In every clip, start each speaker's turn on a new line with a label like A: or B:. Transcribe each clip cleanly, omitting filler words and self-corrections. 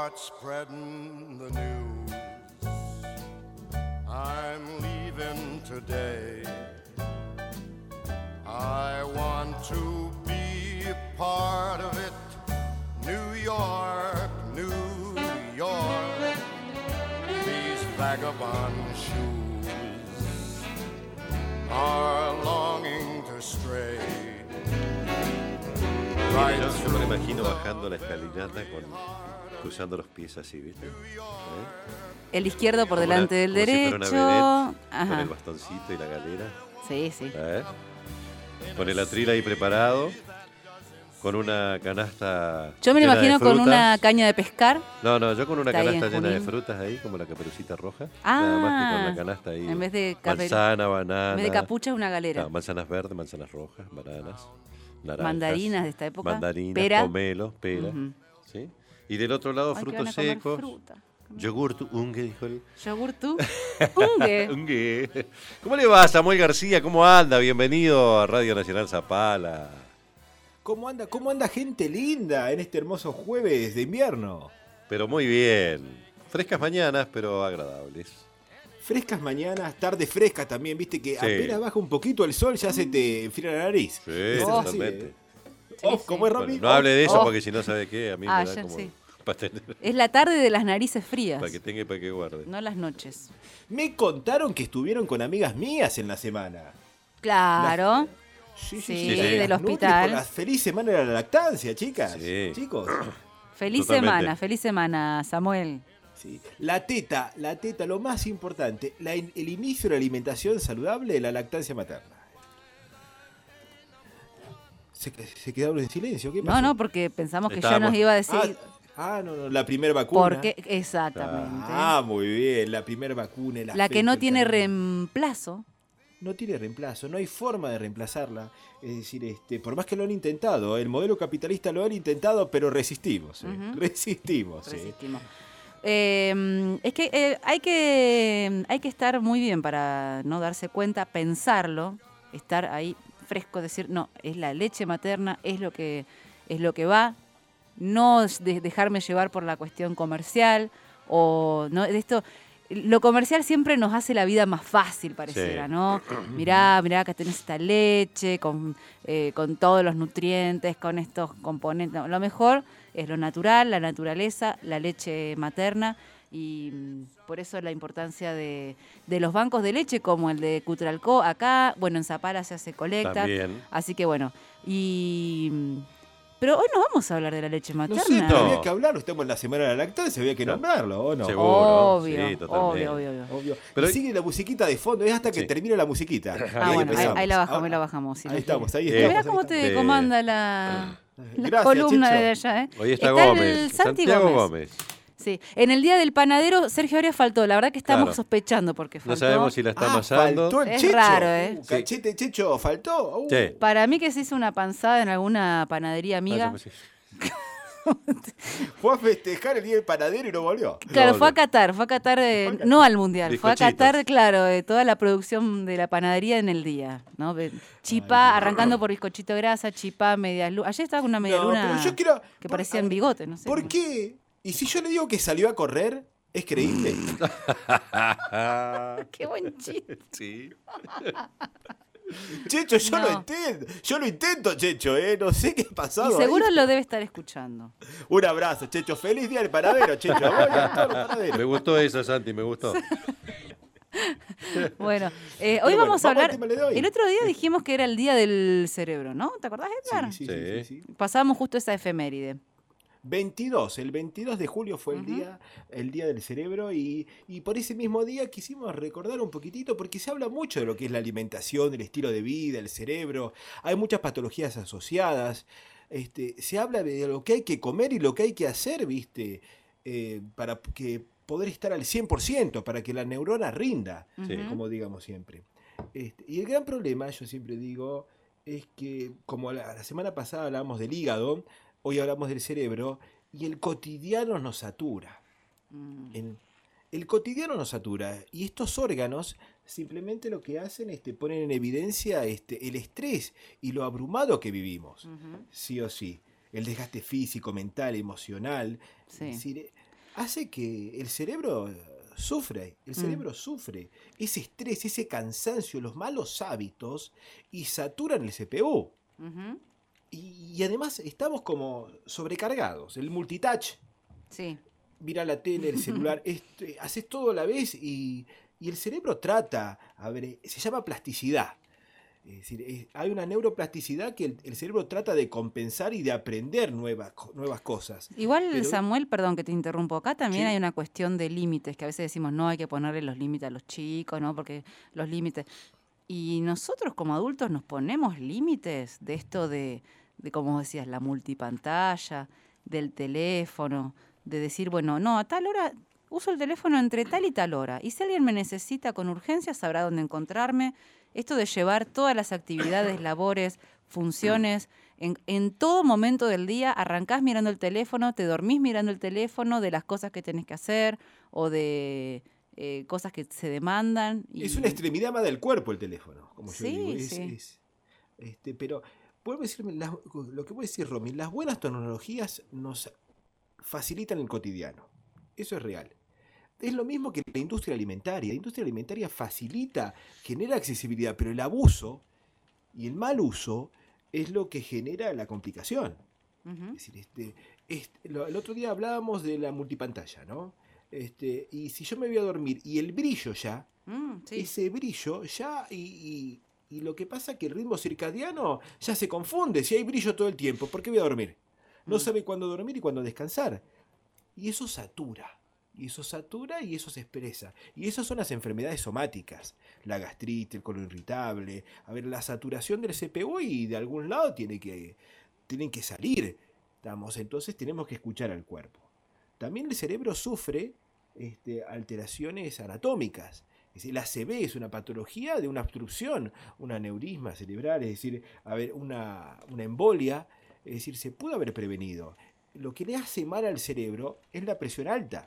A: start spreading the news. I'm leaving today. I want to be a part of it. New York, New York. These vagabond shoes are longing to stray.
B: Yo me lo imagino bajando la escalinata cruzando los pies así, ¿viste?
C: El izquierdo por
B: Como
C: delante del
B: como si fuera
C: derecho.
B: una vedette,
C: Ajá.
B: con el bastoncito y la galera.
C: Sí, sí.
B: Con el atril ahí preparado, con una canasta.
C: Yo me lo
B: llena
C: imagino
B: de
C: con
B: frutas.
C: una caña de pescar.
B: No, yo con una
C: Está ahí
B: canasta
C: en
B: llena de
C: Junín.
B: frutas ahí, como la Caperucita Roja.
C: Ah,
B: Nada más que con la canasta ahí.
C: en vez de
B: manzana, banana.
C: En vez de capucha es una galera.
B: Claro, manzanas verdes, manzanas rojas, bananas, naranjas.
C: Mandarinas de esta época.
B: Mandarinas,
C: pera.
B: pomelos, pera.
C: Ujú.
B: ¿Sí? Y del otro lado,
C: Ay, que
B: frutos
C: van a comer
B: secos.
C: fruta.
B: Yogurt unge, dijo él.
C: Yogur tú. Unge.
B: Unge. ¿Cómo le va, Samuel García? ¿Cómo anda? Bienvenido a Radio Nacional Zapala.
D: ¿Cómo anda gente linda en este hermoso jueves de invierno?
B: Pero muy bien. Frescas mañanas, pero agradables.
D: Frescas mañanas, tarde fresca también, viste que
B: Sí.
D: apenas baja un poquito el sol ya se te enfría la nariz.
B: Sí,
D: ¿Viste?
B: totalmente.
D: Oh,
C: Sí,
D: ¿cómo es,
B: Bueno,
D: Rami?
B: no hable de eso
C: Oh.
B: porque si no sabe qué, a mí me da
C: ya
B: como
C: sí.
B: para tener-
C: Es la tarde de las narices frías.
B: para que tenga y para que guarde.
C: No las noches.
D: Me contaron que estuvieron con amigas mías en la semana.
C: Claro.
D: Sí,
C: Sí,
B: del
D: las
C: hospital.
D: Por la feliz semana de la lactancia, chicas.
B: Sí.
D: Chicos.
C: Feliz
B: Totalmente.
C: feliz semana, Samuel.
D: Sí. La teta, lo más importante, el inicio de la alimentación saludable de la lactancia materna. ¿Se quedaron en silencio? ¿Qué pasó?
C: No, porque pensamos que ya
B: Estábamos-
C: nos iba a decir
D: no, la primera vacuna.
C: por qué. Exactamente.
D: Muy bien, la primera vacuna. el
C: La que
D: afecto,
C: no
D: el
C: tiene
D: cariño.
C: reemplazo.
D: No tiene reemplazo, no hay forma de reemplazarla. Es decir, por más que lo han intentado, el modelo capitalista lo han intentado, pero resistimos.
C: Ujú.
D: Resistimos.
C: Resistimos. Es que hay que estar muy bien para no darse cuenta, pensarlo, estar ahí fresco, decir, no, es la leche materna, es lo que va, no dejarme llevar por la cuestión comercial o no de esto. Lo comercial siempre nos hace la vida más fácil, pareciera,
B: Sí.
C: ¿no? Mirá, acá tenés esta leche con todos los nutrientes, con estos componentes. No, lo mejor es lo natural, la naturaleza, la leche materna y por eso la importancia de los bancos de leche como el de Cutralcó acá. Bueno, en Zapala se hace colecta.
B: También.
C: Así que bueno. Pero hoy no vamos a hablar de la leche
D: No
C: materna.
D: sé, pero
B: No.
D: había que hablarlo. Estamos en la semana de la lactancia, había que
B: Claro.
D: nombrarlo, ¿o no?
B: Seguro.
C: Obvio,
B: Sí, totalmente.
C: obvio.
D: Obvio.
B: Pero-
D: Y sigue la musiquita de fondo, es hasta que
B: Sí.
D: termine la musiquita.
C: Ah, bueno,
D: empezamos.
C: ahí la bajamos,
D: Ahora-
C: ahí la bajamos. si
D: Ahí
C: no
D: estamos,
C: quiere.
D: ahí estamos.
C: Mirá
D: ahí
C: cómo
D: estamos.
C: te comanda la
D: Gracias,
C: columna
D: Checho.
C: de allá, ¿eh?
B: Hoy está
C: el
B: Gómez.
C: Santi
B: Santiago
C: Gómez.
B: Gómez.
C: Sí. En el día del panadero, Sergio Arias faltó. La verdad que estamos
B: Claro.
C: sospechando porque faltó.
B: No sabemos si la está
D: Ah,
B: amasando.
D: faltó el
C: Es
D: Checho.
C: raro, ¿eh?
B: Sí.
D: Cachete Checho, faltó.
B: Sí.
C: Para mí que se hizo una panzada en alguna panadería amiga.
B: Ah, yo pensé-
D: Fue a festejar el día del panadero y no volvió.
C: Claro,
B: No,
C: fue a
B: no.
C: Qatar, no al Mundial, fue a
B: Bizcochitos.
C: Qatar, claro, toda la producción de la panadería en el día, ¿no? Chipá, arrancando por bizcochito de grasa, chipá, media luna. Ayer estaba con una media
D: No,
C: luna
D: pero yo quiero-
C: que
D: por-
C: parecían bigotes, no sé.
D: ¿Por qué? ¿Y si yo le digo que salió a correr, es creíble?
C: Qué buen chiste.
B: Sí.
D: Checho, yo
C: No.
D: lo intento. Yo lo intento, Checho, ¿eh? No sé qué ha pasado.
C: Y seguro
D: ahí.
C: lo debe estar escuchando.
D: Un abrazo, Checho. Feliz día del panadero, Checho. A vos y a todos los panaderos.
B: Me gustó esa, Santi, me gustó.
C: Bueno, hoy
D: bueno,
C: vamos a
D: vamos al
C: hablar.
D: tema de hoy.
C: El otro día dijimos que era el día del cerebro, ¿no? ¿Te acordás, Edgar?
D: Sí.
C: Pasábamos justo esa efeméride.
D: 22, el 22 de julio fue el día del cerebro y por ese mismo día quisimos recordar un poquitito porque se habla mucho de lo que es la alimentación, el estilo de vida, el cerebro, hay muchas patologías asociadas, se habla de lo que hay que comer y lo que hay que hacer, ¿viste? Para que poder estar al 100%, para que la neurona rinda,
B: Sí.
D: como digamos siempre. Y el gran problema, yo siempre digo, es que como la semana pasada hablamos del hígado, hoy hablamos del cerebro y el cotidiano nos satura. El cotidiano nos satura y estos órganos simplemente lo que hacen es ponen en evidencia el estrés y lo abrumado que vivimos, sí o sí. El desgaste físico, mental, emocional.
C: Sí.
D: Es decir, hace que el cerebro sufre. El cerebro sufre ese estrés, ese cansancio, los malos hábitos y saturan el CPU.
C: Ujú.
D: Y además estamos como sobrecargados. El multitouch,
C: Sí.
D: mira la tele, el celular, haces todo a la vez y el cerebro trata, a ver, se llama plasticidad. Es decir, hay una neuroplasticidad que el cerebro trata de compensar y de aprender nuevas cosas.
C: Igual,
D: Pero,
C: Samuel, perdón que te interrumpo, acá también
D: sí,
C: hay una cuestión de límites, que a veces decimos, no, hay que ponerle los límites a los chicos, ¿no? Porque los límites... Y nosotros como adultos nos ponemos límites de esto de como decías, la multipantalla, del teléfono, de decir, bueno, no, a tal hora uso el teléfono entre tal y tal hora. Y si alguien me necesita con urgencia, sabrá dónde encontrarme. Esto de llevar todas las actividades, labores, funciones, en todo momento del día, arrancás mirando el teléfono, te dormís mirando el teléfono de las cosas que tenés que hacer o de cosas que se demandan.
D: es una extremidad más del cuerpo el teléfono, como yo digo.
C: Sí, sí.
D: Pero vuelvo a decir lo que voy a decir, Romy, las buenas tecnologías nos facilitan el cotidiano. Eso es real. Es lo mismo que la industria alimentaria. La industria alimentaria facilita, genera accesibilidad, pero el abuso y el mal uso es lo que genera la complicación.
C: Ujú.
D: Es decir, el otro día hablábamos de la multipantalla, ¿no? Y si yo me voy a dormir y el brillo ya,
C: Sí.
D: ese brillo ya, y lo que pasa es que el ritmo circadiano ya se confunde. Si hay brillo todo el tiempo, ¿por qué voy a dormir? No sabe cuándo dormir y cuándo descansar. Y eso satura. Y eso satura y eso se expresa. Y esas son las enfermedades somáticas. La gastritis, el colon irritable. A ver, la saturación del CPU y de algún lado tienen que salir. Entonces tenemos que escuchar al cuerpo. También el cerebro sufre alteraciones anatómicas. Es decir, la ACV es una patología de una obstrucción, un aneurisma cerebral, es decir, una embolia. Es decir, se pudo haber prevenido. Lo que le hace mal al cerebro es la presión alta.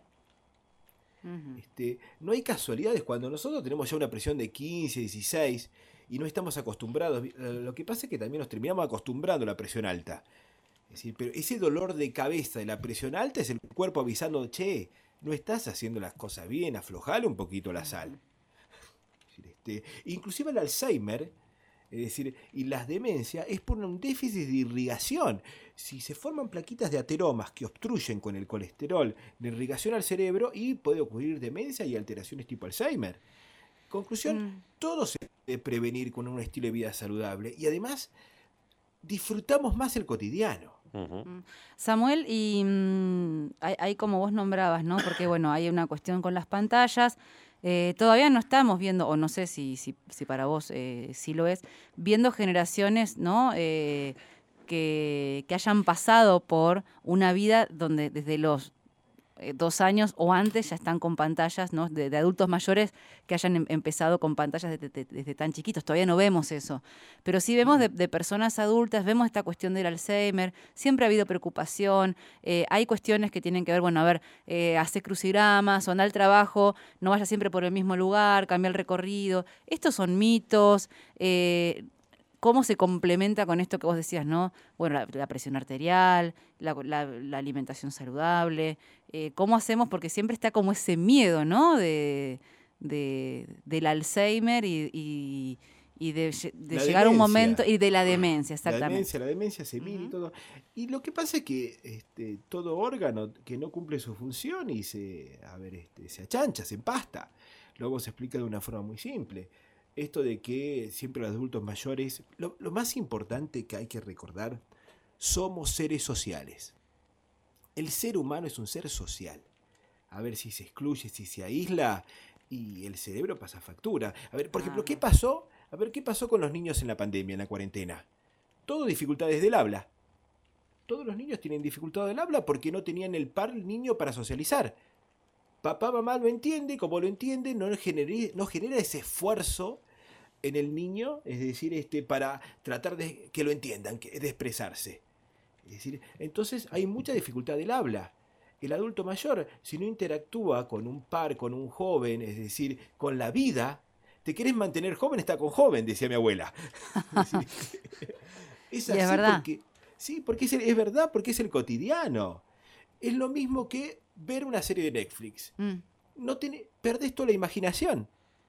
C: Ujú.
D: No hay casualidades cuando nosotros tenemos ya una presión de 15, 16 y no estamos acostumbrados. Lo que pasa es que también nos terminamos acostumbrando a la presión alta. Es decir, pero ese dolor de cabeza de la presión alta es el cuerpo avisando, che, no estás haciendo las cosas bien, aflojale un poquito la sal. Es decir, inclusive el Alzheimer, es decir, y las demencias es por un déficit de irrigación. Si se forman plaquitas de ateromas que obstruyen con el colesterol de irrigación al cerebro y puede ocurrir demencia y alteraciones tipo Alzheimer. Conclusión, todo se puede prevenir con un estilo de vida saludable y además disfrutamos más el cotidiano.
C: Samuel, y hay como vos nombrabas, ¿no? Porque bueno, hay una cuestión con las pantallas. Todavía no estamos viendo, o no sé si para vos sí lo es, viendo generaciones, ¿no? Que hayan pasado por una vida donde desde los 2 años o antes ya están con pantallas, ¿no? De adultos mayores que hayan empezado con pantallas desde tan chiquitos. Todavía no vemos eso. Pero sí vemos de personas adultas, vemos esta cuestión del Alzheimer, siempre ha habido preocupación, hay cuestiones que tienen que ver, bueno, a ver, hacer crucigramas o andar al trabajo, no vaya siempre por el mismo lugar, cambia el recorrido. Estos son mitos. ¿Cómo se complementa con esto que vos decías, no? Bueno, la presión arterial, la alimentación saludable. ¿Cómo hacemos? Porque siempre está como ese miedo, ¿no? Del Alzheimer y de llegar a un momento... Y de la demencia, exactamente.
D: La demencia senil y todo. Y lo que pasa es que todo órgano que no cumple su función y se achancha, se empasta. Luego se explica de una forma muy simple. Esto de que siempre los adultos mayores, lo más importante que hay que recordar, somos seres sociales. El ser humano es un ser social. A ver si se excluye, si se aísla y el cerebro pasa factura. A ver, por ejemplo, ¿qué pasó? A ver, ¿qué pasó con los niños en la pandemia, en la cuarentena? Todo dificultades del habla. Todos los niños tienen dificultad del habla porque no tenían el par niño para socializar. Papá, mamá lo entiende, como lo entiende, no genera ese esfuerzo en el niño, es decir, para tratar de que lo entiendan, de expresarse. Es decir, entonces hay mucha dificultad del habla. El adulto mayor, si no interactúa con un par, con un joven, es decir, con la vida, te querés mantener joven, está con joven, decía mi abuela. Es así,
C: es verdad.
D: porque es verdad, porque es el cotidiano. Es lo mismo que ver una serie de Netflix. Perdés toda la imaginación.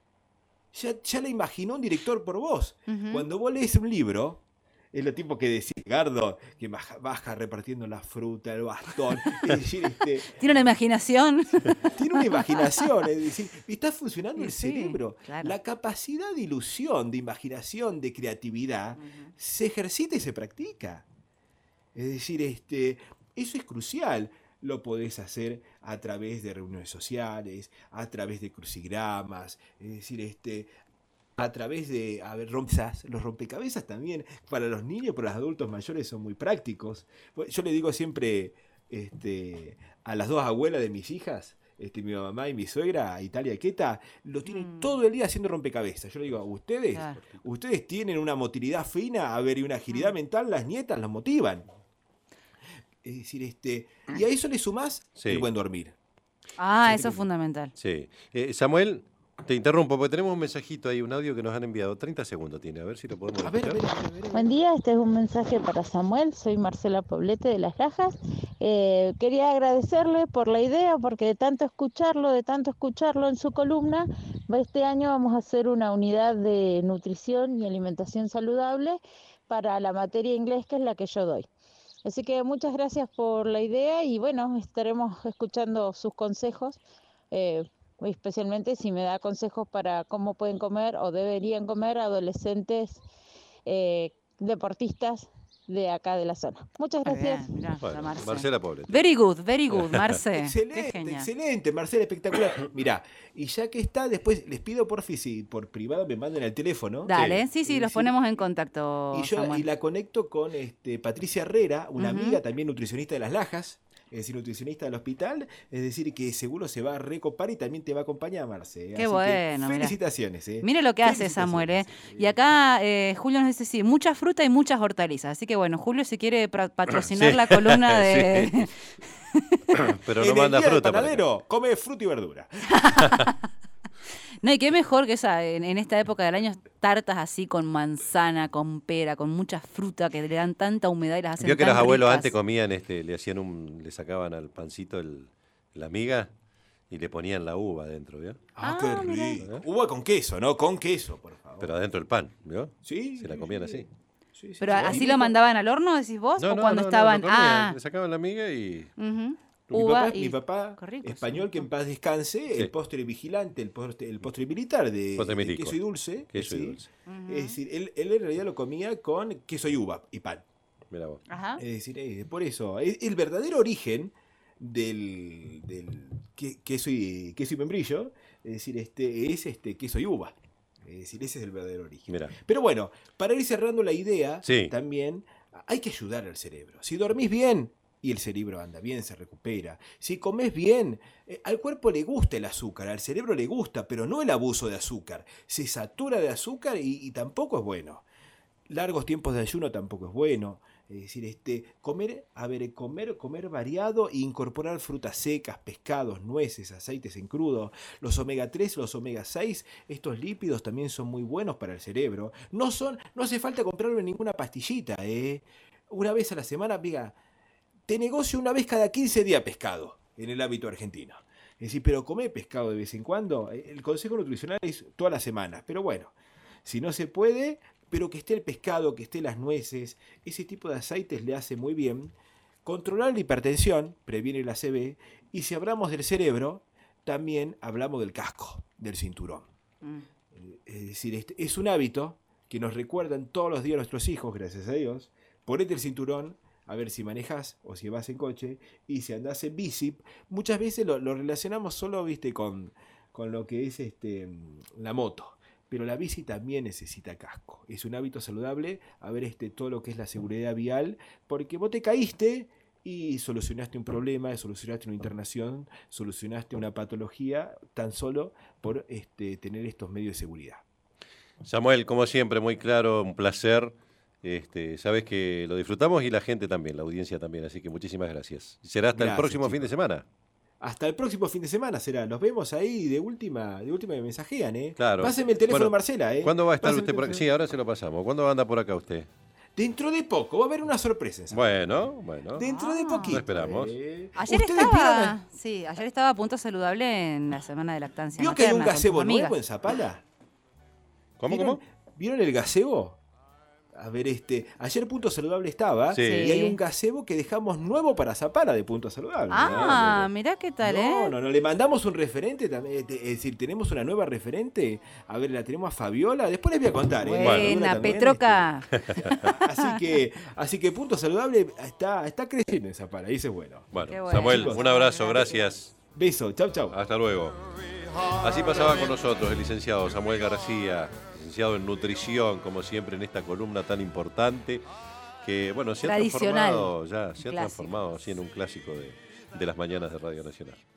D: Ya la imaginó un director por vos. Cuando vos lees un libro, es lo tipo que decía Gardo, que baja repartiendo la fruta, el bastón. Es decir,
C: tiene una imaginación.
D: Tiene una imaginación, es decir, está funcionando el cerebro.
C: Claro.
D: La capacidad de ilusión, de imaginación, de creatividad, se ejercita y se practica. Es decir, eso es crucial. Lo podés hacer a través de reuniones sociales, a través de crucigramas, es decir, a través de los rompecabezas también, para los niños, para los adultos mayores son muy prácticos. Yo le digo siempre a las dos abuelas de mis hijas, mi mamá y mi suegra, Italia y Queta, lo tienen todo el día haciendo rompecabezas. Yo le digo, ustedes tienen una motilidad fina, y una agilidad mental, las nietas las motivan. Es decir, y a eso le sumás el buen dormir.
C: Eso es fundamental.
B: Sí. Samuel, te interrumpo porque tenemos un mensajito ahí, un audio que nos han enviado. 30 segundos tiene, a ver si lo podemos escuchar.
E: A ver. Buen día, este es un mensaje para Samuel. Soy Marcela Poblete de Las Lajas. Quería agradecerle por la idea, porque de tanto escucharlo en su columna, este año vamos a hacer una unidad de nutrición y alimentación saludable para la materia inglés, que es la que yo doy. Así que muchas gracias por la idea y bueno, estaremos escuchando sus consejos, especialmente si me da consejos para cómo pueden comer o deberían comer adolescentes deportistas de acá de la zona. Muchas gracias.
C: Mirá,
B: bueno,
C: Marce.
B: Marcela Poblete.
C: Very good, Marce.
D: Excelente, Marcela, espectacular. Mirá, y ya que está, después les pido porfi si por privado me manden el teléfono.
C: Dale, sí, los ponemos en contacto.
D: Y la conecto con Patricia Herrera, una amiga también nutricionista de Las Lajas, es decir, nutricionista del hospital, es decir, que seguro se va a recopar y también te va a acompañar, Marce.
C: Qué bueno.
D: Felicitaciones.
C: Mire lo que hace Samuel. Y acá Julio nos dice, sí, mucha fruta y muchas hortalizas. Así que bueno, Julio, si quiere patrocinar la columna de...
B: Sí. Pero no manda fruta.
D: Panadero, come fruta y verdura.
C: No, y qué mejor que en esta época del año, tartas así con manzana, con pera, con mucha fruta que le dan tanta humedad y las hacen
B: Vio que
C: tan
B: los abuelos
C: ricas.
B: antes comían, le sacaban al pancito la miga y le ponían la uva adentro, ¿vio?
D: Qué rico. Uva con queso, ¿no? Con queso, por favor.
B: Pero adentro del pan, ¿vio?
D: Sí.
B: Se la comían así.
D: Sí,
C: ¿Pero así lo mandaban al horno, decís vos? ¿O cuando estaban...?
B: Lo comían, le sacaban la miga y...
D: Mi papá
C: rico,
D: español, que en paz descanse, el postre vigilante, el postre militar de queso y dulce.
B: Queso y dulce.
D: Es decir, él en realidad lo comía con queso y uva y pan.
B: Mirá vos.
C: Ajá.
D: Es decir, por eso, el verdadero origen del queso y membrillo, es decir, es queso y uva. Es decir, ese es el verdadero origen.
B: Mirá.
D: Pero bueno, para ir cerrando la idea, también hay que ayudar al cerebro. Si dormís bien, y el cerebro anda bien, se recupera. Si comes bien, al cuerpo le gusta el azúcar, al cerebro le gusta, pero no el abuso de azúcar. Se satura de azúcar y tampoco es bueno. Largos tiempos de ayuno tampoco es bueno. Es decir, comer variado e incorporar frutas secas, pescados, nueces, aceites en crudo. Los omega 3, los omega 6, estos lípidos también son muy buenos para el cerebro. No hace falta comprarlo en ninguna pastillita. Una vez a la semana, te negocio una vez cada 15 días pescado en el hábito argentino. Es decir, pero come pescado de vez en cuando. El consejo nutricional es todas las semanas. Pero bueno, si no se puede, pero que esté el pescado, que esté las nueces, ese tipo de aceites le hace muy bien. Controlar la hipertensión previene el ACV. Y si hablamos del cerebro, también hablamos del casco, del cinturón. Es decir, es un hábito que nos recuerdan todos los días nuestros hijos, gracias a Dios. Ponete el cinturón, a ver si manejas o si vas en coche, y si andás en bici. Muchas veces lo relacionamos solo, con lo que es la moto. Pero la bici también necesita casco. Es un hábito saludable, a ver todo lo que es la seguridad vial, porque vos te caíste y solucionaste un problema, solucionaste una internación, solucionaste una patología, tan solo por tener estos medios de seguridad.
B: Samuel, como siempre, muy claro, un placer. Sabes que lo disfrutamos y la gente también, la audiencia también, así que muchísimas gracias. Será hasta el próximo fin de semana.
D: Hasta el próximo fin de semana será. Nos vemos ahí de última me mensajean,
B: Claro.
D: Pásenme el teléfono, Marcela,
B: ¿Cuándo va a estar usted por acá? Sí, ahora se lo pasamos. ¿Cuándo anda por acá usted?
D: Dentro de poco va a haber una sorpresa.
B: Bueno.
D: Dentro de poquito.
B: Lo esperamos.
C: Ayer estaba a Punto Saludable en la semana de lactancia
D: ¿Vio
C: materna.
D: que hay un gazebo
C: con tus
D: nuevo en
C: amigas.
D: Zapala?
B: ¿Cómo?
D: ¿Vieron el gazebo? A ver, ayer Punto Saludable estaba
B: Sí.
D: y hay un gazebo que dejamos nuevo para Zapala de Punto Saludable.
C: Mirá qué tal,
D: No, le mandamos un referente también, es decir, tenemos una nueva referente. A ver, la tenemos a Fabiola, después les voy a contar.
C: Buena,
D: Fabiola también,
C: Petroca.
D: Así que Punto Saludable está creciendo en Zapala, y eso es bueno.
B: Bueno,
C: Qué bueno.
B: Samuel,
D: Chicos.
B: un abrazo, gracias.
D: Beso, chau.
B: Hasta luego. Así pasaba con nosotros el licenciado Samuel García, licenciado en nutrición, como siempre en esta columna tan importante, que bueno, se ha
C: Tradicional.
B: transformado ya, se ha
C: Clásico.
B: transformado así en un clásico de las mañanas de Radio Nacional.